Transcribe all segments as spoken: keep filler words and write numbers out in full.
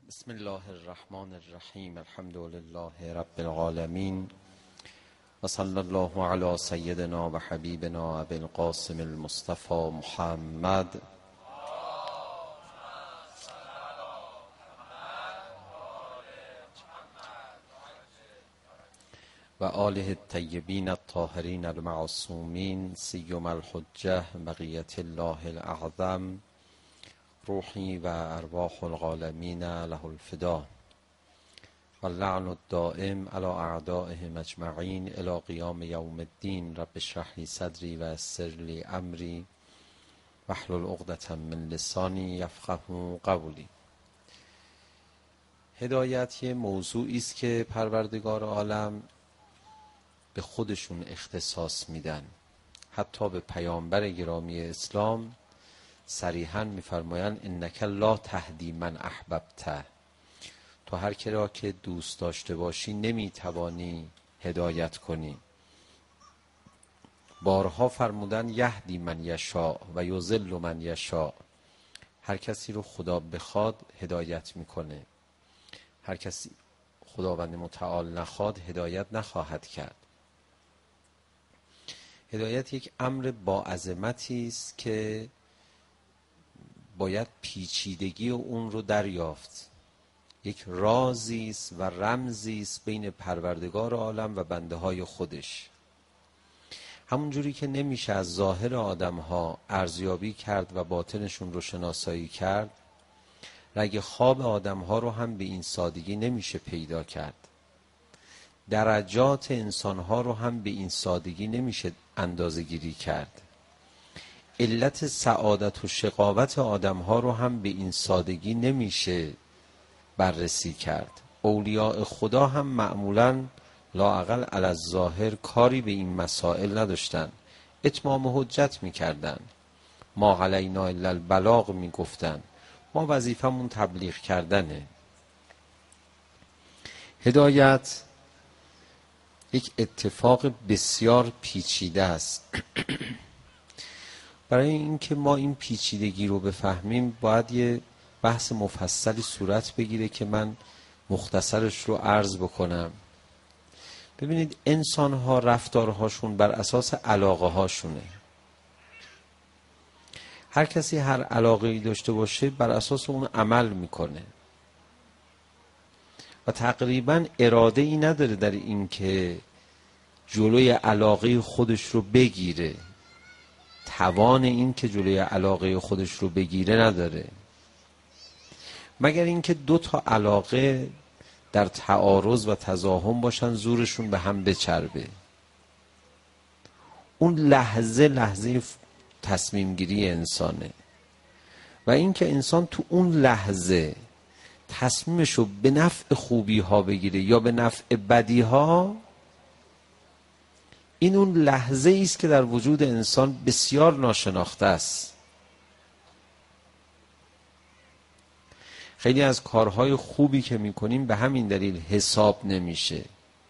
بسم الله الرحمن الرحیم. الحمد لله رب العالمین و صلی الله علی سیدنا و حبیبنا ابی القاسم المصطفى محمد و آله الطیبین الطاهرین المعصومین سیما الحجة بقیة الله الاعظم روحی و ارواح العالمین له الفدا و اللعن الدائم علی اعدائهم اجمعین الی قیام یوم الدین. رب اشرح لی صدری و یسر لی امری واحلل عقدة من لسانی یفقهوا قولی. هدایت یه موضوعی است که پروردگار عالم به خودشون اختصاص میدن. حتی به پیامبر گرامی اسلام صریحاً میفرمایند انک لا تهدی من احببته، تو هر کی را که دوست داشته باشی نمیتوانی هدایت کنی. بارها فرمودن یهدی من یشاء و یضل من یشاء، هر کسی رو خدا بخواد هدایت میکنه، هر کسی خداوند متعال نخواد هدایت نخواهد کرد. هدایت یک امر با عظمتی است که باید پیچیدگی اون رو دریافت. یک رازی است و رمزی است بین پروردگار عالم و بنده های خودش. همون جوری که نمیشه از ظاهر آدم ها ارزیابی کرد و باطنشون رو شناسایی کرد، رگ خواب آدم ها رو هم به این سادگی نمیشه پیدا کرد. درجات انسان ها رو هم به این سادگی نمیشه اندازه گیری کرد. علت سعادت و شقاوت آدم ها رو هم به این سادگی نمیشه بررسی کرد. اولیاء خدا هم معمولاً لااقل علی الظاهر کاری به این مسائل نداشتن، اتمام حجت میکردن، ما علینا الا البلاغ میگفتن، ما وظیفمون تبلیغ کردنه. هدایت یک اتفاق بسیار پیچیده است. برای اینکه ما این پیچیدگی رو بفهمیم باید یه بحث مفصلی صورت بگیره که من مختصرش رو عرض بکنم. ببینید انسان ها رفتارهاشون بر اساس علاقه هاشونه. هر کسی هر علاقه‌ای داشته باشه بر اساس اون عمل میکنه و تقریبا اراده ای نداره در این که جلوی علاقه خودش رو بگیره. توان این که جلوی علاقه خودش رو بگیره نداره، مگر اینکه دو تا علاقه در تعارض و تزاحم باشن زورشون به هم بچربه. اون لحظه لحظه تصمیم گیری انسانه و اینکه انسان تو اون لحظه تصمیمشو به نفع خوبی ها بگیره یا به نفع بدی ها، این اون لحظه ای است که در وجود انسان بسیار ناشناخته است. خیلی از کارهای خوبی که میکنیم به همین دلیل حساب نمیشه،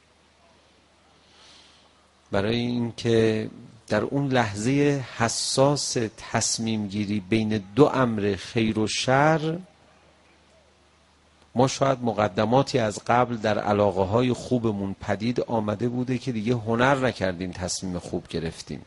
برای اینکه در اون لحظه حساس تصمیم گیری بین دو امر خیر و شر ما شاید مقدماتی از قبل در علاقه های خوبمون پدید آمده بوده که دیگه هنر نکردیم تصمیم خوب گرفتیم.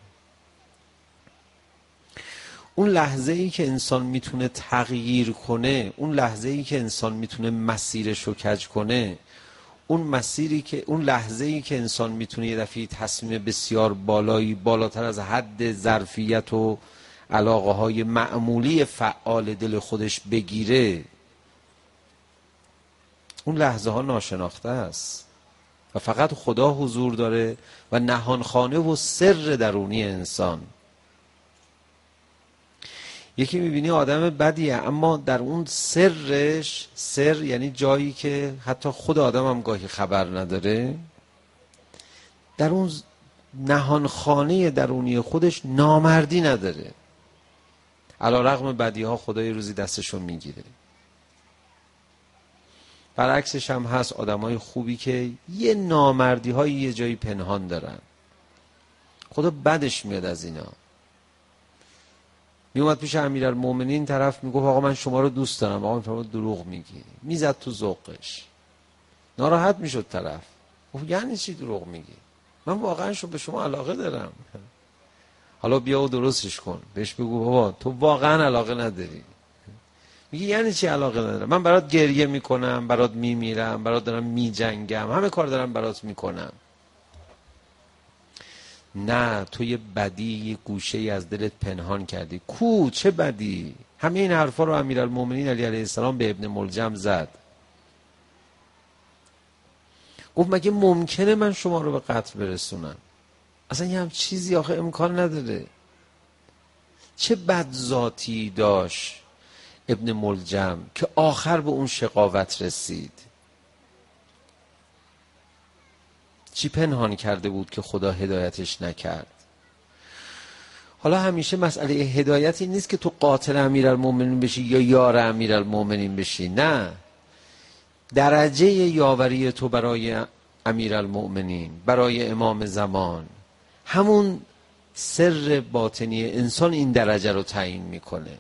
اون لحظه ای که انسان میتونه تغییر کنه، اون لحظه ای که انسان میتونه مسیرش رو کج کنه، اون مسیری که اون لحظه ای که انسان میتونه یه دفعه تصمیم بسیار بالایی بالاتر از حد ظرفیت و علاقه های معمولی فعال دل خودش بگیره، اون لحظه ها ناشناخته است و فقط خدا حضور داره و نهانخانه و سر درونی انسان. یکی میبینی آدم بدیه اما در اون سرش، سر یعنی جایی که حتی خود آدم هم گاهی خبر نداره، در اون نهانخانه درونی خودش نامردی نداره، علی رغم بدی ها خدا یه روزی دستشو میگیره. برعکسش هم هست آدمای خوبی که یه نامردی های یه جایی پنهان دارن، خدا بدش میاد از اینا. می اومد پیش امیرالمومنین، طرف میگفت آقا من شما رو دوست دارم، آقا میفرمود دروغ میگی، میزد تو ذوقش، ناراحت میشد طرف. گفت یعنی چی دروغ میگی؟ من واقعا شو به شما علاقه دارم. حالا بیا و درستش کن، بهش بگو بابا تو واقعا علاقه نداری. میگه یعنی چی علاقه ندارم؟ من برات گریه میکنم، برات میمیرم، برات دارم میجنگم، همه کار دارم برات میکنم. نه، تو یه بدی، یه گوشه ای از دلت پنهان کردی. کو چه بدی؟ همه این حرفا رو امیرالمومنین علی علیه السلام به ابن ملجم زد. گفت مگه ممکنه من شما رو به قتل برسونم؟ اصلا یه هم چیزی آخه امکان نداره. چه بد ذاتی داشت ابن ملجم که آخر به اون شقاوت رسید؟ چی پنهان کرده بود که خدا هدایتش نکرد؟ حالا همیشه مسئله هدایتی نیست که تو قاتل امیرالمومنین بشی یا یار امیرالمومنین بشی. نه، درجه یاوری تو برای امیرالمومنین، برای امام زمان، همون سر باطنی انسان این درجه رو تعیین میکنه.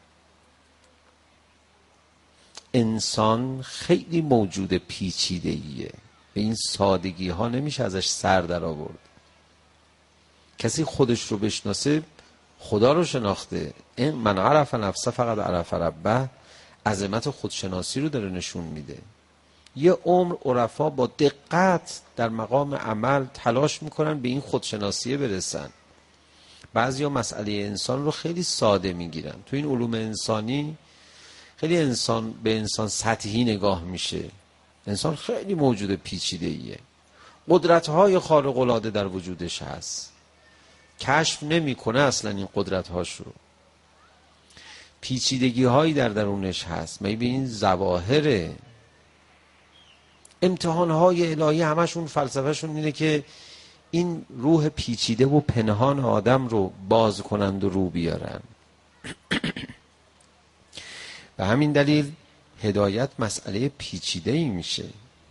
انسان خیلی موجود پیچیده‌ایه، به این سادگی ها نمیشه ازش سر در آورد. کسی خودش رو بشناسه خدا رو شناخته. این من عرف نفسه فقط عرف ربه، عظمت خودشناسی رو داره نشون میده. یه عمر عرفا با دقت در مقام عمل تلاش میکنن به این خودشناسیه برسن. بعضیا مسئله انسان رو خیلی ساده میگیرن. تو این علوم انسانی خیلی انسان به انسان سطحی نگاه میشه. انسان خیلی موجود پیچیده ایه، قدرت‌های خارق العاده در وجودش هست، کشف نمی‌کنه اصلا این قدرت‌هاش رو. پیچیدگی‌هایی در درونش هست. می به این ظواهر امتحان‌های الهی همشون فلسفهشون اینه که این روح پیچیده و پنهان آدم رو باز کنند و رو بیارن. به همین دلیل هدایت مسئله پیچیده‌ای میشه.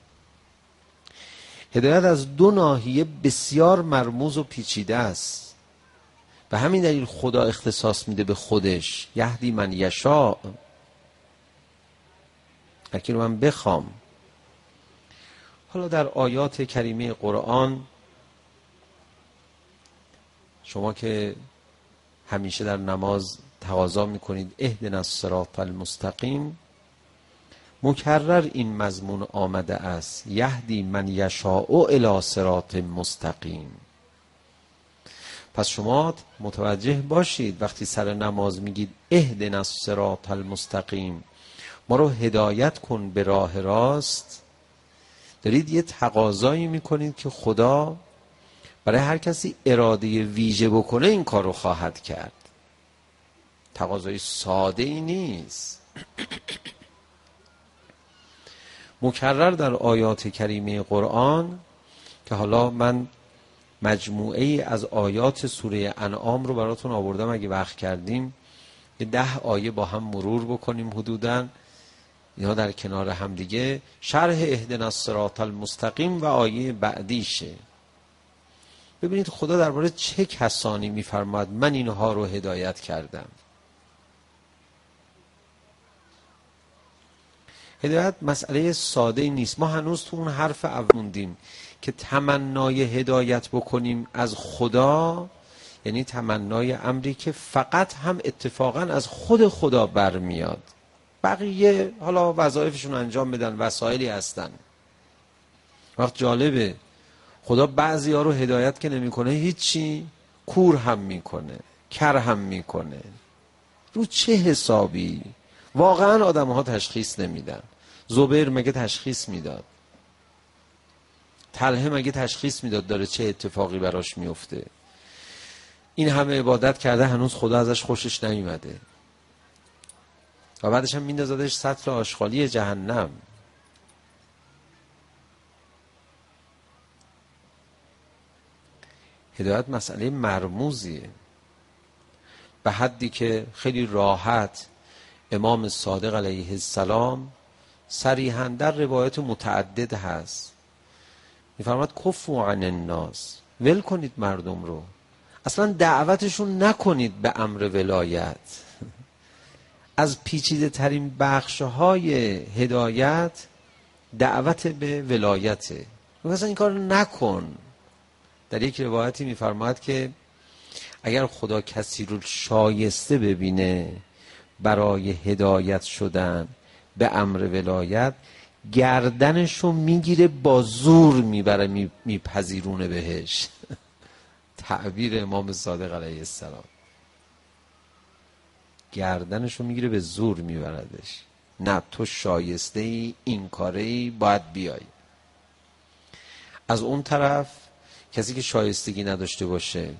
هدایت از دو ناحیه بسیار مرموز و پیچیده است. به همین دلیل خدا اختصاص میده به خودش، یهدی من یشاء، اگه رو من بخوام. حالا در آیات کریمه قرآن شما که همیشه در نماز تقاضا میکنید اهدنا الصراط المستقیم، مکرر این مضمون آمده است، یهدی من یشاء الی صراط مستقیم. پس شما متوجه باشید وقتی سر نماز میگید اهدنا الصراط المستقیم، ما رو هدایت کن به راه راست، دارید یه تقاضایی میکنید که خدا برای هر کسی اراده ویژه بکنه این کار رو خواهد کرد. تقاضای ساده ای نیست. مکرر در آیات کریمه قرآن که حالا من مجموعه ای از آیات سوره انعام رو براتون آوردم، اگه وقت کردیم یه ده آیه با هم مرور بکنیم حدوداً، اینا در کنار هم دیگه، شرح اهدنا الصراط المستقیم و آیه بعدیشه. ببینید خدا درباره چه کسانی میفرماد من اینها رو هدایت کردم. هدایت مسئله ساده نیست. ما هنوز تو اون حرف اول موندیم که تمنای هدایت بکنیم از خدا، یعنی تمنای امری که فقط هم اتفاقا از خود خدا برمیاد. بقیه حالا وظایفشون انجام بدن، وسایلی هستن. وقت جالبه خدا بعضی ها رو هدایت که نمی کنه هیچی، کور هم میکنه، کر هم میکنه. رو چه حسابی؟ واقعا آدم ها تشخیص نمیدن. زبیر مگه تشخیص میداد؟ طلحه مگه تشخیص میداد داره چه اتفاقی براش میفته؟ این همه عبادت کرده هنوز خدا ازش خوشش نیومده و بعدش هم میندازدش سطل آشغالی جهنم. هدایت مسئله مرموزیه، به حدی که خیلی راحت امام صادق علیه السلام صریحاً در روایت متعدد هست میفرماد کفوا عن الناس، ول کنید مردم رو، اصلا دعوتشون نکنید به امر ولایت. از پیچیده ترین بخش های هدایت دعوت به ولایته. مثلا این کار نکن. در یک روایتی میفرماید که اگر خدا کسی رو شایسته ببینه برای هدایت شدن به امر ولایت، گردنشو میگیره با زور میبره میپذیرونه بهش. تعبیر امام صادق علیه السلام. گردنشو میگیره به زور میبردش. نه تو شایسته ای، این کاره ای، باید بیای. از اون طرف کسی که شایستگی نداشته باشه،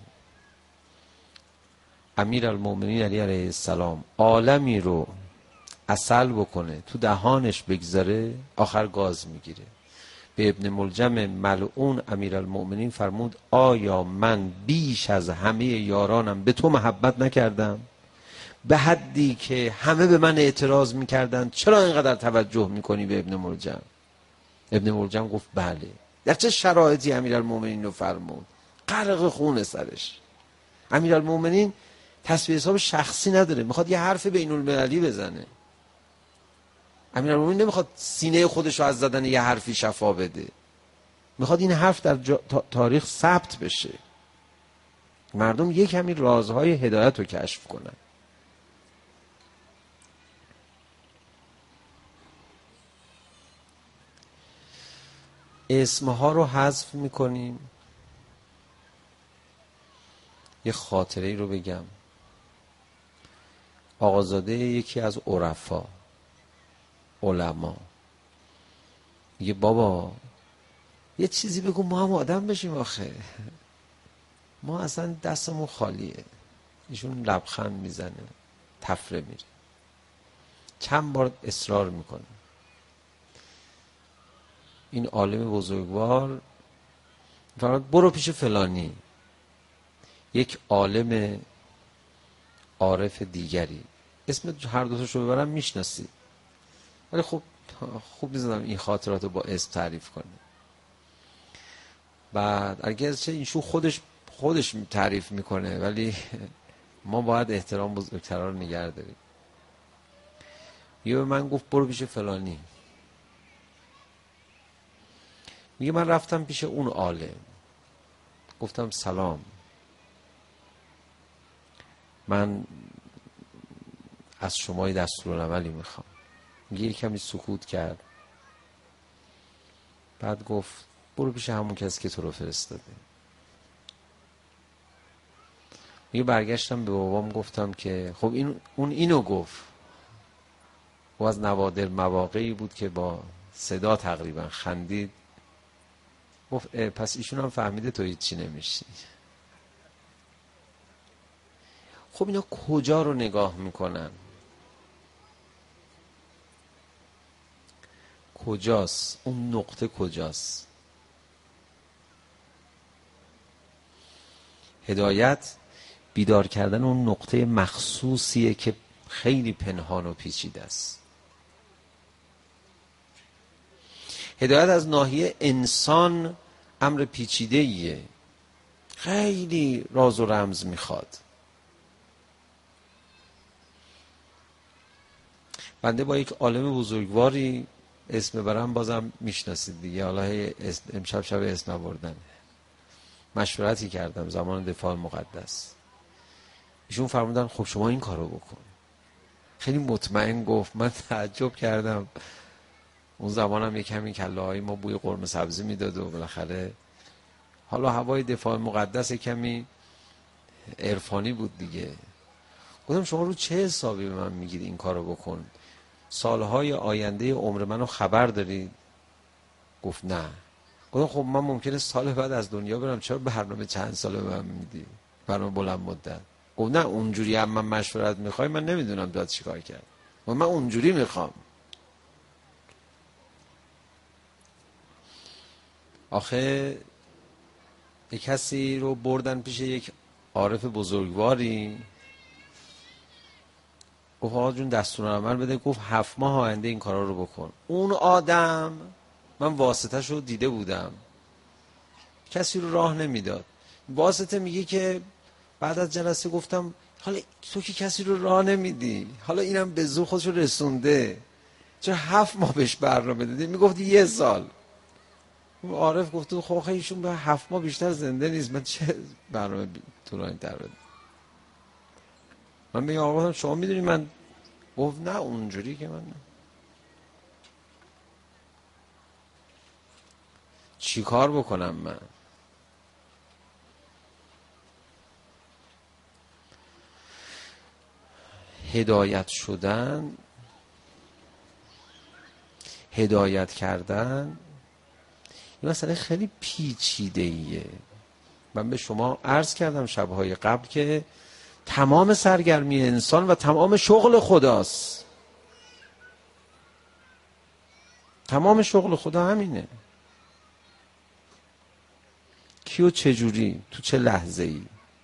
امیرالمومنین علی علیه السلام عالمی رو عسل بکنه تو دهانش بگذاره، آخر گاز میگیره. به ابن ملجم ملعون امیرالمومنین فرمود آیا من بیش از همه یارانم به تو محبت نکردم؟ به حدی که همه به من اعتراض میکردن چرا اینقدر توجه میکنی به ابن ملجم؟ ابن ملجم گفت بله. در چه شرایطی امیرالمومنین رو فرمود؟ غرق خون سرش. امیرالمومنین تسبیح حساب شخصی نداره، میخواد یه حرف بین المللی بزنه. امیرالمومنین نمیخواد سینه خودش رو از زدن یه حرفی شفا بده، میخواد این حرف در جا... تاریخ ثبت بشه، مردم یک کمی رازهای هدایت رو کشف کنن. اسمها رو حذف میکنیم. یه خاطره ای رو بگم. آقازاده یکی از عرفا علما میگه بابا یه چیزی بگو ما هم آدم بشیم، آخه ما اصلا دستمون خالیه. ایشون لبخند میزنه، تفره میره، چند بار اصرار میکنه. این عالم بزرگوار فرمود برو پیش فلانی. یک عالم عارف دیگری، اسم هر دوتاشو ببرم میشناسی، ولی خب خوب نیستم این خاطراتو با اسم تعریف کنه. بعد اگر چه اینشون خودش خودش تعریف میکنه، ولی ما باید احترام بزرگترا رو نگه داریم. یه به من گفت برو پیش فلانی. میگه من رفتم پیش اون عالم، گفتم سلام، من از شما یه دستورالعملی میخوام. میگه یه کمی سکوت کرد، بعد گفت برو پیش همون کسی که تو رو فرستاده. میگه برگشتم به بابام گفتم که خب این اون اینو گفت. و از نوادر مواقعی بود که با صدا تقریبا خندید، گفت پس ایشون هم فهمیده تو هیچی نمیشی. خب اینا کجا رو نگاه میکنن؟ کجاست اون نقطه؟ کجاست هدایت؟ بیدار کردن اون نقطه مخصوصیه که خیلی پنهان و پیچیده است. هدایت از ناحیه انسان امر پیچیده ایه، خیلی راز و رمز میخواد. بنده با یک عالم بزرگواری اسم برم بازم میشناسید دیگه، حالا امشب شب اسم بردن مشورتی کردم زمان دفاع مقدس. ایشون فرمودن خب شما این کارو بکن. خیلی مطمئن گفت. من تعجب کردم. اون زمانم یک کمی کله های ما بوی قرمه سبزی میداد و بالاخره حالا هوای دفاع مقدس کمی عرفانی بود دیگه. گفتم شما رو چه حسابی به من میگید این کارو بکن؟ سالهای آینده عمر منو خبر دارید؟ گفت نه. گفتم خب من ممکنه سال بعد از دنیا برم، چرا برنامه چند ساله به من میدی؟ برنامه بلند مدت. گفت نه اونجوری هم من مشورت میخوای، من نمیدونم داد چیکار کرد، من اونجوری میخوام. آخه یک کسی رو بردن پیش یک عارف بزرگواری، گفت آقا جون دستورالعمل بده. گفت هفت ماه آینده این کارا رو بکن. اون آدم من واسطه شو دیده بودم، کسی رو راه نمیداد. واسطه میگه که بعد از جلسه گفتم حالا تو که کسی رو راه نمیدی، حالا اینم به زور خودش رو رسونده، چرا هفت ماه بهش برنامه دادی؟ میگفتی یه سال. عارف گفت خب ایشون به هفت ماه بیشتر زنده نیست، من چه برنامه طولانی تر بدم؟ من میگم آقا شما میدونی من، گفت نه اونجوری که من چی کار بکنم من؟ هدایت شدن، هدایت کردن این مسئله خیلی پیچیده ایه. من به شما عرض کردم شبهای قبل که تمام سرگرمی انسان و تمام شغل خداست. تمام شغل خدا همینه. کیو چجوری، تو چه لحظه ای،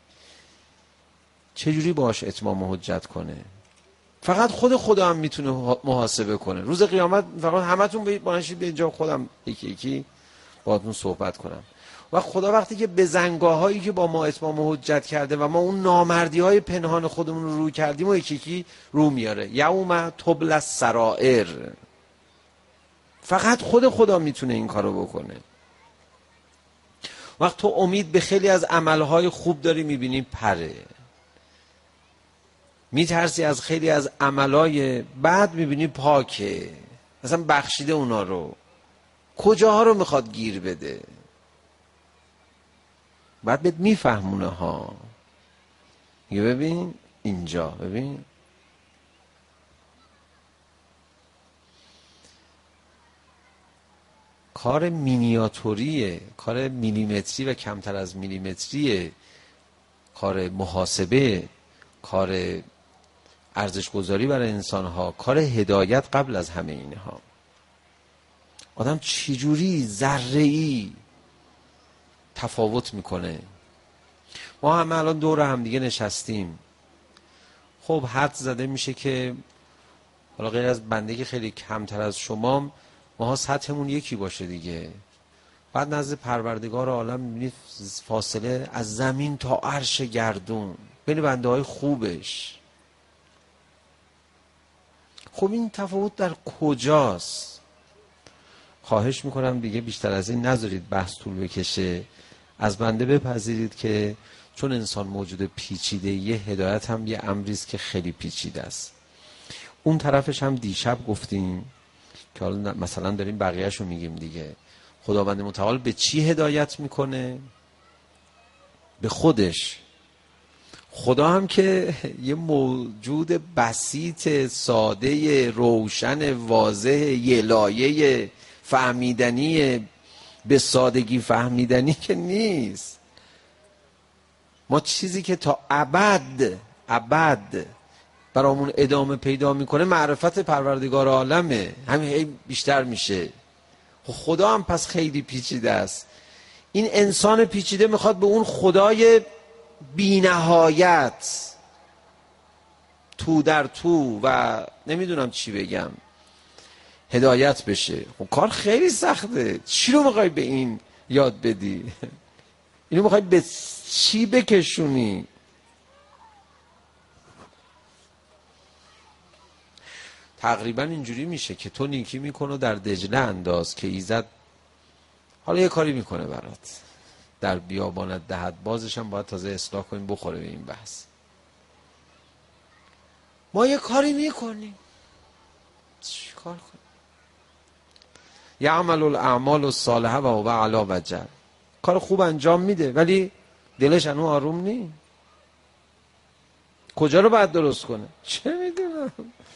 چجوری باش اتمام حجت کنه. فقط خود خدا هم میتونه محاسبه کنه. روز قیامت فقط همتون به بانشید به اینجا، خودم یکی یکی باهاتون صحبت کنم. و خدا وقتی که به زنگاهایی که با ما اتمام حجت کرده و ما اون نامردی های پنهان خودمون رو رو کردیم و یکی یکی رو میاره. یوم تبلی السرائر. فقط خود خدا میتونه این کارو بکنه. وقت تو امید به خیلی از عملهای خوب داری میبینی پره، میترسی از خیلی از عملهای بد میبینی پاکه، مثلا بخشیده اونا رو، کجاها رو میخواد گیر بده؟ بعد بهت میفهمونه ها. یه ببین اینجا، ببین کار مینیاتوریه، کار میلیمتری و کمتر از میلیمتریه، کار محاسبه، کار ارزش گذاری برای انسان ها، کار هدایت قبل از همه اینها. آدم چجوری ذره‌ای تفاوت میکنه. ما همه الان دور هم دیگه نشستیم، خب حد زده میشه که حالا غیر از بنده که خیلی کمتر از شما، ماها سطحمون یکی باشه دیگه. بعد نزد پروردگار عالم میبینید فاصله از زمین تا عرش گردون بین بنده های خوبش. خب این تفاوت در کجاست؟ خواهش میکنم دیگه بیشتر از این نذارید بحث طول بکشه. از بنده بپذیرید که چون انسان موجود پیچیده، یه هدایت هم یه امریست که خیلی پیچیده است. اون طرفش هم دیشب گفتیم که حالا مثلا داریم بقیه‌شو میگیم دیگه. خداوند متعال به چی هدایت میکنه؟ به خودش. خدا هم که یه موجود بسیط، ساده، روشن، واضح، یه لایه فهمیدنی، به سادگی فهمیدنی که نیست. ما چیزی که تا ابد ابد برامون ادامه پیدا میکنه معرفت پروردگار عالمه، همین بیشتر میشه. خدا هم پس خیلی پیچیده است. این انسان پیچیده میخواد به اون خدای بی نهایت تو در تو و نمیدونم چی بگم هدایت بشه. خب کار خیلی سخته. چی رو میخوای به این یاد بدی؟ اینو میخوای به چی بکشونی؟ تقریبا اینجوری میشه که تو نیکی میکنه در دجله انداز که ایزد حالا یه کاری میکنه برات، در بیابانت دهد بازش هم باید تازه اصلاح کنیم بخوره به این بحث. ما یه کاری میکنیم، چی کار کنیم؟ یعمل الاعمال الصالحه و هو علی وجل. کار خوب انجام میده ولی دلش هنوز آروم نی. کجا رو باید درست کنه؟ چه میدونم.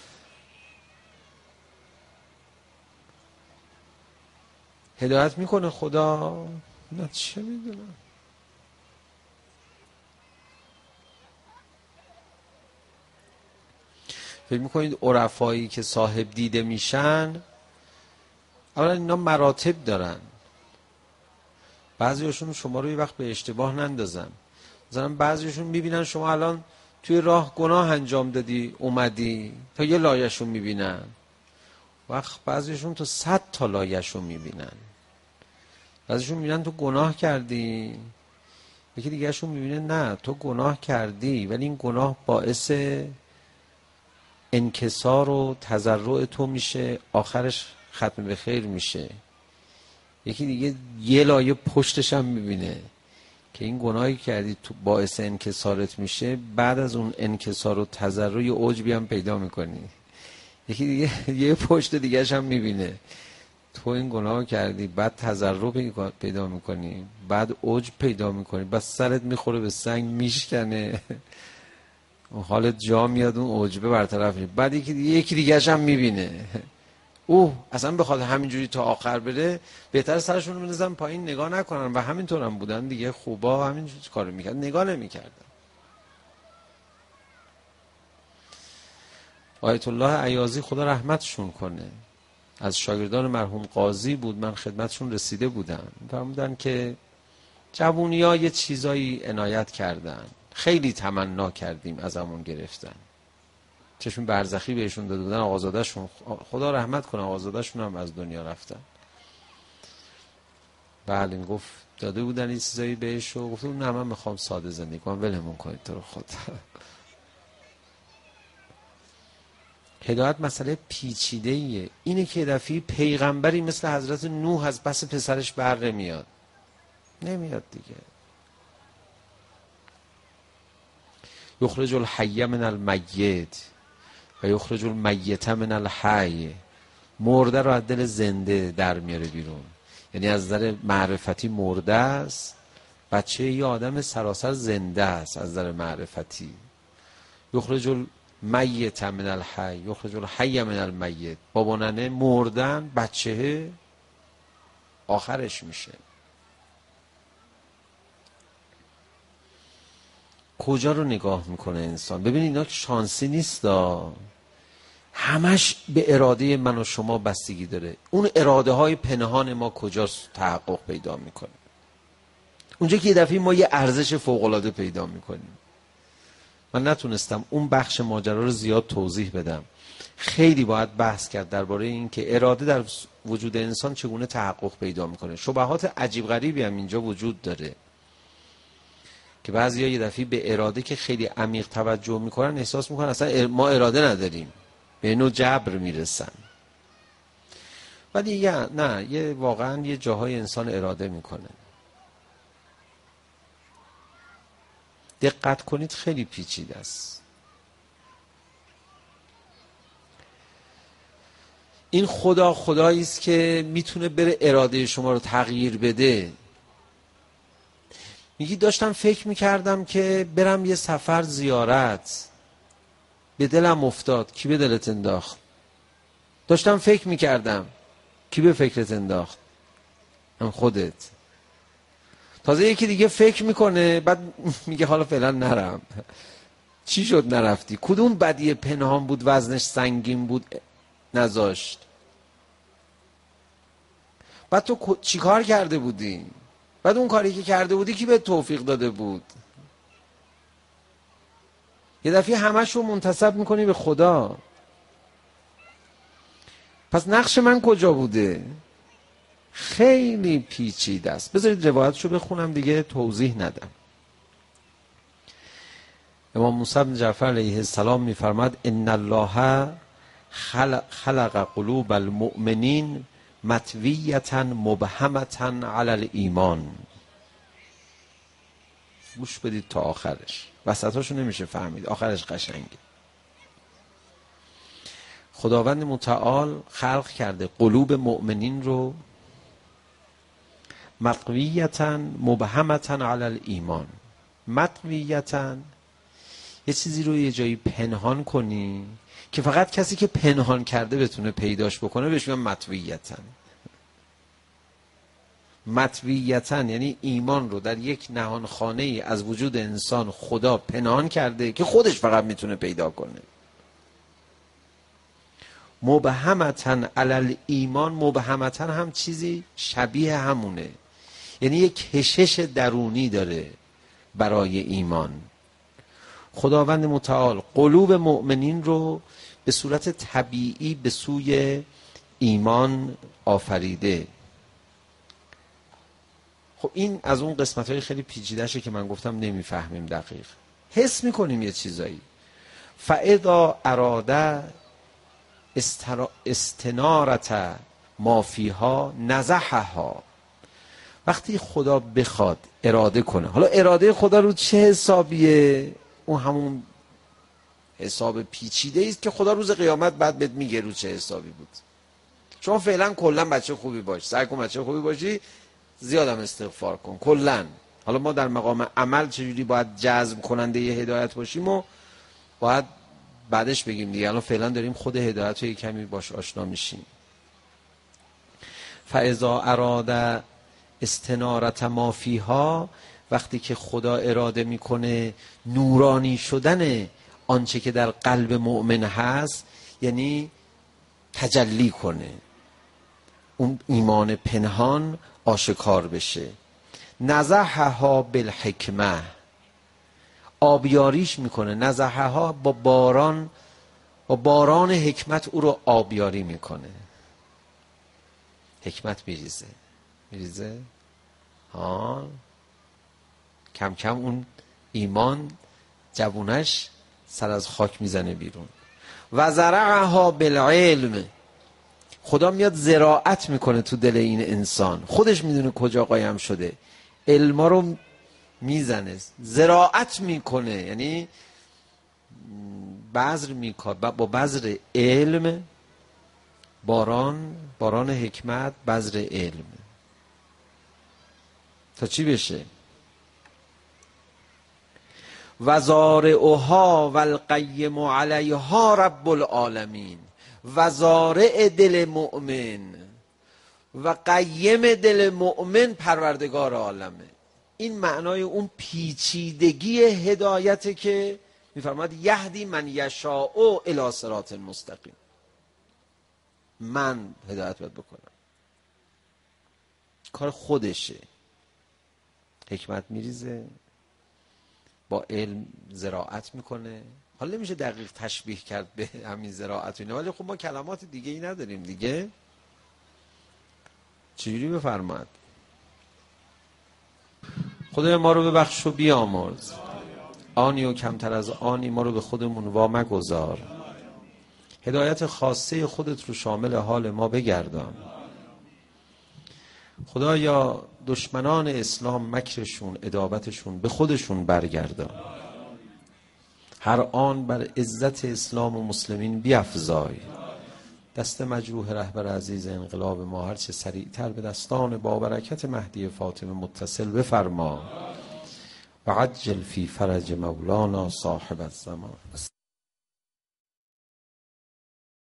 هدایت میکنه خدا؟ نه چه میدونم. فکر میکنید عرفایی که صاحب دیده میشن اولا اینا مراتب دارن. بعضیشون شما رو یه وقت به اشتباه نندازن. مثلا بعضیشون میبینن شما الان توی راه گناه انجام دادی اومدی تا یه لایه‌شو میبینن، وقت بعضیشون تو صد تا لایه‌شو میبینن. بعضیشون میبینن تو گناه کردی یکی دیگهشون میبینه نه تو گناه کردی ولی این گناه باعث انکسار و تضرع تو میشه، آخرش ختم به خیر میشه. یکی دیگه یه لایه پشتش هم میبینه که این گناهی کردی تو باعث انکسارت میشه، بعد از اون انکسار و تضرع یه عجبی هم پیدا میکنی. یکی دیگه یه پشت دیگهش هم میبینه تو این گناه کردی، بعد تضرع پیدا میکنی، بعد عجب پیدا میکنی، بعد سرت میخوره به سنگ میشکنه، حالت جا میاد، اون عجبه برطرف میشه. بعد یکی دیگه یکی دیگه‌ش هم میبینه اوه اصلا بخواد همینجوری تا آخر بره بهتر سرشون رو بندازن پایین نگاه نکنن، و همینطور هم بودن دیگه، خوبا همینجوری کارو میکرد، نگاه نمیکردن. آیت الله ایازی خدا رحمتشون کنه از شاگردان مرحوم قاضی بود، من خدمتشون رسیده بودم، فرمودن که جوونی‌ها یه چیزایی عنایت کردن، خیلی تمنا کردیم ازمون گرفتن. چشم برزخی بهشون داده بودن، آقازادهشون خدا رحمت کنه آقازادهشون هم از دنیا رفتن. بله گفت داده بودن این چیزایی بهش و گفت نه من میخوام ساده زندگی کنم، ولمون کنید تو رو خدا. هدایت مسئله پیچیده ایه. اینه که دفعی پیغمبری مثل حضرت نوح از پس پسرش بر نمیاد نمیاد دیگه. یخرج الحی من المیت و یخرج المیت من الحی، مرده رو از دل زنده در میاره بیرون. یعنی از نظر معرفتی مرده است، بچه یه آدم سراسر زنده است از نظر معرفتی. یخرج المیت من الحی یخرج الحی من المیت، بابا ننه مردن، بچه آخرش میشه. کجا رو نگاه میکنه انسان؟ ببین اینا که شانسی نیست دا. همش به اراده من و شما بستگی داره. اون اراده های پنهان ما کجا تحقق پیدا میکنه؟ اونجا که یه دفعه ما یه ارزش فوق العاده پیدا میکنیم. من نتونستم اون بخش ماجرا رو زیاد توضیح بدم، خیلی باید بحث کرد درباره این که اراده در وجود انسان چگونه تحقق پیدا میکنه. شبهات عجیب غریبی هم اینجا وجود داره که بعضیا یه دفعه به اراده که خیلی عمیق توجه میکنن احساس میکنن اصلا ما اراده نداریم، به نوع جبر میرسن. ولی یه نه یه واقعا یه جاهای انسان اراده میکنه. دقت کنید خیلی پیچیده است. این خدا خدایی است که میتونه بره اراده شما رو تغییر بده. میگی داشتم فکر میکردم که برم یه سفر زیارت، به دلم افتاد. کی به دلت انداخت؟ داشتم فکر میکردم. کی به فکرت انداخت؟ هم خودت. تازه یکی دیگه فکر میکنه بعد میگه حالا فعلا نرم. چی شد نرفتی؟ کدوم بدی پنهان بود وزنش سنگین بود نذاشت؟ بعد تو چی کار کرده بودی؟ بعد اون کاری که کرده بودی کی به توفیق داده بود؟ یه دفعه همش رو منتسب میکنی به خدا. پس نقش من کجا بوده؟ خیلی پیچیده است. بذارید روایتشو بخونم دیگه توضیح ندم. امام موسی بن جعفر علیه السلام میفرماد ان الله خلق, خلق قلوب المؤمنین مطویة مبهمة علی الایمان. گوش بدید تا آخرش، وسطاشو نمیشه فهمید، آخرش قشنگه. خداوند متعال خلق کرده قلوب مؤمنین رو مطویة مبهمة علی الایمان. مطویة یه چیزی رو یه جایی پنهان کنی که فقط کسی که پنهان کرده بتونه پیداش بکنه، بهش میگن مطویة. مطویة یعنی ایمان رو در یک نهانخانه ای از وجود انسان خدا پنهان کرده که خودش فقط میتونه پیدا کنه. مبهمة علی الایمان، مبهمة هم چیزی شبیه همونه، یعنی یک کشش درونی داره برای ایمان. خداوند متعال قلوب مؤمنین رو به صورت طبیعی به سوی ایمان آفریده. خب این از اون قسمت های خیلی پیچیده‌شه که من گفتم نمیفهمیم دقیق، حس میکنیم یه چیزایی. فاذا اراده استرا... استنارت ما فیها نزحها، وقتی خدا بخواد اراده کنه، حالا اراده خدا رو چه حسابیه؟ اون همون حساب پیچیده است که خدا روز قیامت بعد بهت میگه رو چه حسابی بود. شما فعلا کلا بچه خوبی باش، سعی کن بچه خوبی باشی، زیادم استغفار کن کلا. حالا ما در مقام عمل چجوری باید جذب کننده یه هدایت باشیم و باید بعدش بگیم دیگه. الان فعلا داریم خود هدایت رو یه کمی باش آشنا میشیم. فاذا اراده استنارت ما فیها، وقتی که خدا اراده میکنه نورانی شدن آنچه که در قلب مؤمن هست، یعنی تجلی کنه، اون ایمان پنهان آشکار بشه. نزحها بالحکمه، آبیاریش میکنه. نزحها با باران، با باران حکمت او رو آبیاری میکنه. حکمت میریزه میریزه ها، کم کم اون ایمان جوونش سر از خاک میزنه بیرون. و زرعها بالعلم، خدا میاد زراعت میکنه تو دل این انسان، خودش میدونه کجا قایم شده، علما رو میزنه، زراعت میکنه، یعنی بذر میکنه با بذر علم، باران باران حکمت، بذر علم تا چی بشه؟ و زارعها و القیم علیها رب العالمین، و زارع دل مؤمن و قیم دل مؤمن پروردگار عالمه. این معنای اون پیچیدگی هدایته که میفرماد یهدی من یشاء الی صراط مستقیم. من هدایت باید بکنم، کار خودشه. حکمت میریزه، با علم زراعت میکنه. حالا نمیشه دقیق تشبیه کرد به همین زراعت و اینا، ولی خب ما کلمات دیگه ای نداریم دیگه. چجوری بفرماد؟ خدای ما رو ببخش و بیامرز، آنی و کمتر از آنی ما رو به خودمون وا مگذار. هدایت خاصه خودت رو شامل حال ما بگردان. خدایا دشمنان اسلام مکرشون، عداوتشون به خودشون برگردان. هر آن بر عزت اسلام و مسلمین بیفزای. دست مجروح رهبر عزیز انقلاب ما هرچه سریعتر به دستان با برکت مهدی فاطمه متصل بفرما و عجل فی فرج مولانا صاحب الزمان.